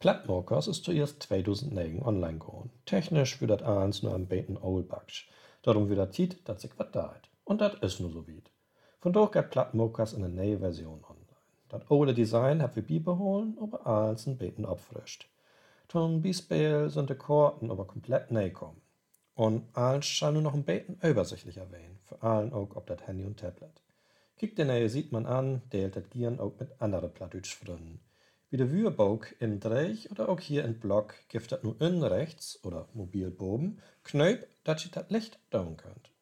Plattmokers ist zuerst 2009 online gegangen. Technisch wird das alles nur ein bisschen oldbacksch. Darum wird das Zeit, dass sich was deit. Und das ist nur so weit. Von daher geht Plattmokers in eine neue Version online. Das alte Design hat wir beibehalten, aber alles ein bisschen abfrischt. Zum Beispiel sind die Karten aber komplett neu gekommen. Und alles scheint nur noch ein bisschen übersichtlicher werden, vor allem auch auf das Handy und Tablet. Kickt den neue sieht man an, deilt das gern auch mit anderen Plattdeutsch-Freunden. Wie der Würburg in Dreich oder auch hier in Block gibt das nur in rechts oder mobil boben, Knöp, dass ihr das Licht down könnt.